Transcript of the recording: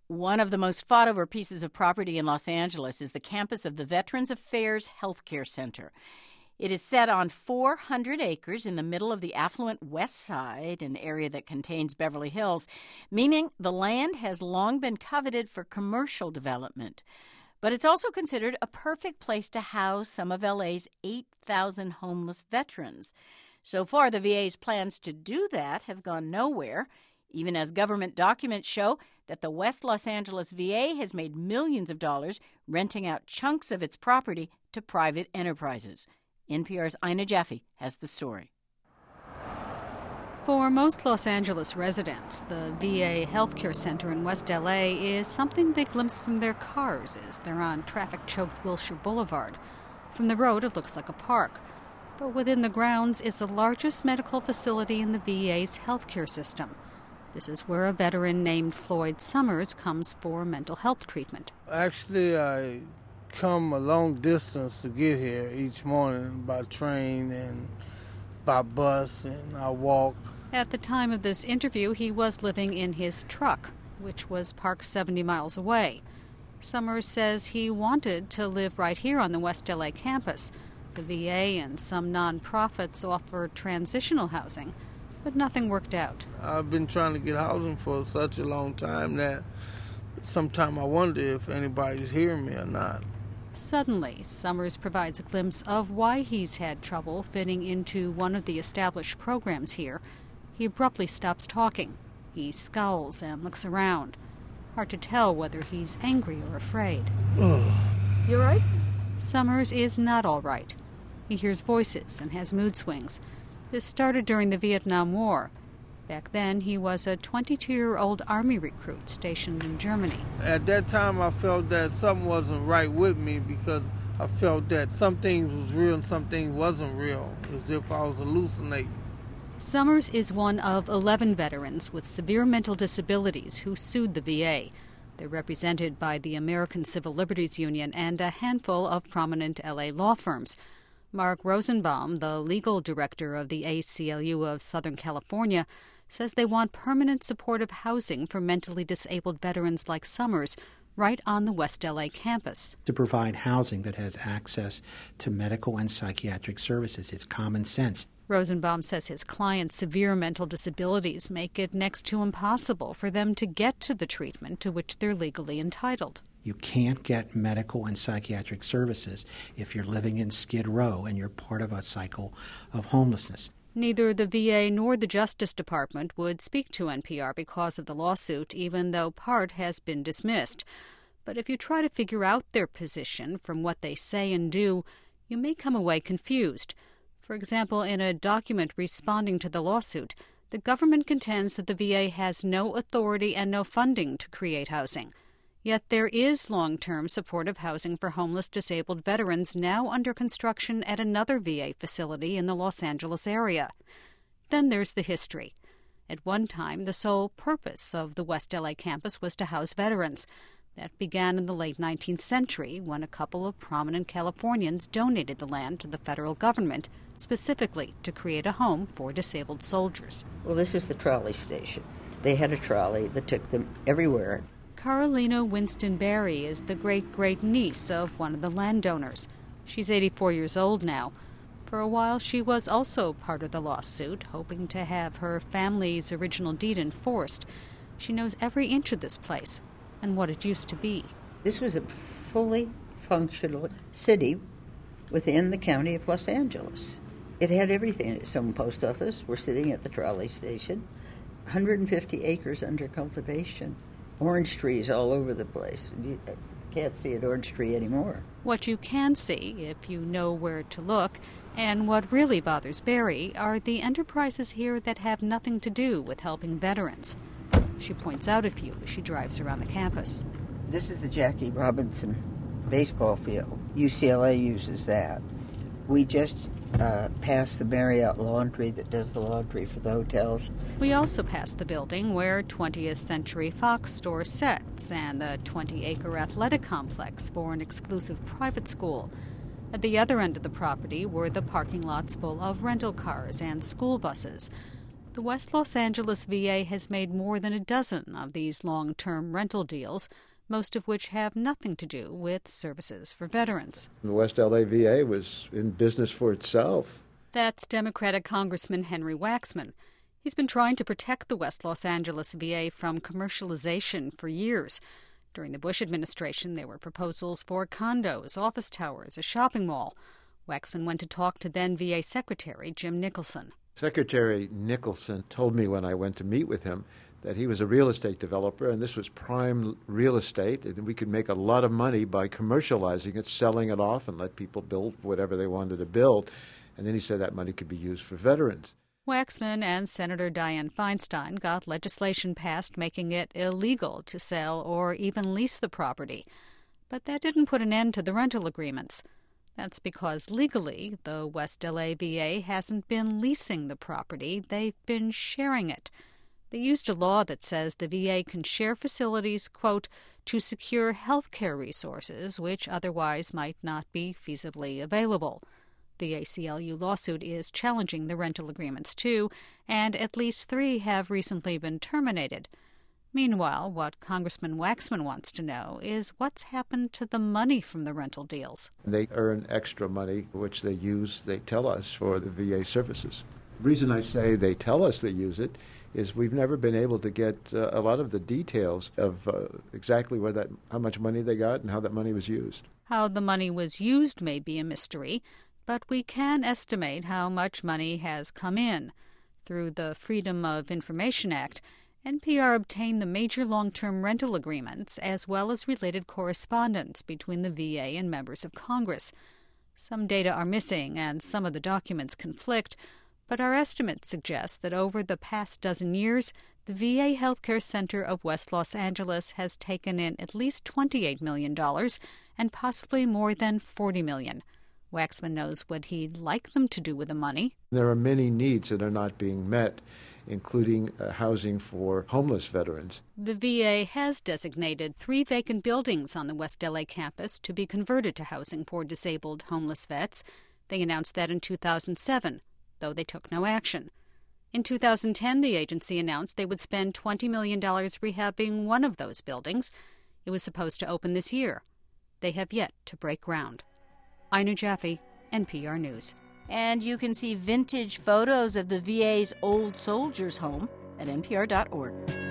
One of the most fought-over pieces of property in Los Angeles is the campus of the Veterans Affairs Healthcare Center. It is set on 400 acres in the middle of the affluent West Side, an area that contains Beverly Hills, meaning the land has long been coveted for commercial development. But it's also considered a perfect place to house some of LA's 8,000 homeless veterans. So far, the VA's plans to do that have gone nowhere, even as government documents show that the West Los Angeles VA has made millions of dollars renting out chunks of its property to private enterprises. NPR's Ina Jaffe has the story. For most Los Angeles residents, the VA Healthcare Center in West LA is something they glimpse from their cars as they're on traffic-choked Wilshire Boulevard. From the road, it looks like a park. But within the grounds is the largest medical facility in the VA's healthcare system. This is where a veteran named Floyd Summers comes for mental health treatment. Actually, I come a long distance to get here each morning by train and by bus, and I walk. At the time of this interview, he was living in his truck, which was parked 70 miles away. Summers says he wanted to live right here on the West LA campus. The VA and some nonprofits offer transitional housing, but nothing worked out. I've been trying to get housing for such a long time that sometimes I wonder if anybody's hearing me or not. Suddenly, Summers provides a glimpse of why he's had trouble fitting into one of the established programs here. He abruptly stops talking. He scowls and looks around. Hard to tell whether he's angry or afraid. You all right? Summers is not all right. He hears voices and has mood swings. This started during the Vietnam War. Back then, he was a 22-year-old Army recruit stationed in Germany. At that time, I felt that something wasn't right with me because I felt that some things was real and some things wasn't real, as if I was hallucinating. Summers is one of 11 veterans with severe mental disabilities who sued the VA. They're represented by the American Civil Liberties Union and a handful of prominent LA law firms. Mark Rosenbaum, the legal director of the ACLU of Southern California, says they want permanent supportive housing for mentally disabled veterans like Summers right on the West LA campus. To provide housing that has access to medical and psychiatric services. It's common sense. Rosenbaum says his clients' severe mental disabilities make it next to impossible for them to get to the treatment to which they're legally entitled. You can't get medical and psychiatric services if you're living in Skid Row and you're part of a cycle of homelessness. Neither the VA nor the Justice Department would speak to NPR because of the lawsuit, even though part has been dismissed. But if you try to figure out their position from what they say and do, you may come away confused. For example, in a document responding to the lawsuit, the government contends that the VA has no authority and no funding to create housing. Yet there is long-term supportive housing for homeless disabled veterans now under construction at another VA facility in the Los Angeles area. Then there's the history. At one time, the sole purpose of the West LA campus was to house veterans. That began in the late 19th century when a couple of prominent Californians donated the land to the federal government, specifically to create a home for disabled soldiers. Well, this is the trolley station. They had a trolley that took them everywhere. Carolina Winston Berry is the great-great-niece of one of the landowners. She's 84 years old now. For a while, she was also part of the lawsuit, hoping to have her family's original deed enforced. She knows every inch of this place and what it used to be. This was a fully functional city within the county of Los Angeles. It had everything. Its own post office. We're sitting at the trolley station. 150 acres under cultivation. Orange trees all over the place. You can't see an orange tree anymore. What you can see, if you know where to look, and what really bothers Barry, are the enterprises here that have nothing to do with helping veterans. She points out a few as she drives around the campus. This is the Jackie Robinson baseball field. UCLA uses that. We just passed the Marriott Laundry that does the laundry for the hotels. We also passed the building where 20th Century Fox store sets and the 20-acre athletic complex for an exclusive private school. At the other end of the property were the parking lots full of rental cars and school buses. The West Los Angeles VA has made more than a dozen of these long-term rental deals, most of which have nothing to do with services for veterans. The West LA VA was in business for itself. That's Democratic Congressman Henry Waxman. He's been trying to protect the West Los Angeles VA from commercialization for years. During the Bush administration, there were proposals for condos, office towers, a shopping mall. Waxman went to talk to then VA Secretary Jim Nicholson. Secretary Nicholson told me when I went to meet with him that he was a real estate developer, and this was prime real estate, and we could make a lot of money by commercializing it, selling it off, and let people build whatever they wanted to build. And then he said that money could be used for veterans. Waxman and Senator Dianne Feinstein got legislation passed making it illegal to sell or even lease the property. But that didn't put an end to the rental agreements. That's because legally, the West LA VA hasn't been leasing the property, they've been sharing it. They used a law that says the VA can share facilities, quote, to secure health care resources which otherwise might not be feasibly available. The ACLU lawsuit is challenging the rental agreements, too, and at least 3 have recently been terminated. Meanwhile, what Congressman Waxman wants to know is what's happened to the money from the rental deals. They earn extra money, which they use, they tell us, for the VA services. The reason I say they tell us they use it is we've never been able to get a lot of the details of exactly how much money they got and how that money was used. How the money was used may be a mystery, but we can estimate how much money has come in. Through the Freedom of Information Act, NPR obtained the major long-term rental agreements as well as related correspondence between the VA and members of Congress. Some data are missing and some of the documents conflict, but our estimates suggest that over the past dozen years, the VA Healthcare Center of West Los Angeles has taken in at least $28 million and possibly more than $40 million. Waxman knows what he'd like them to do with the money. There are many needs that are not being met, including housing for homeless veterans. The VA has designated 3 vacant buildings on the West LA campus to be converted to housing for disabled homeless vets. They announced that in 2007, though they took no action. In 2010, the agency announced they would spend $20 million rehabbing one of those buildings. It was supposed to open this year. They have yet to break ground. Ina Jaffe, NPR News. And you can see vintage photos of the VA's old soldiers' home at npr.org.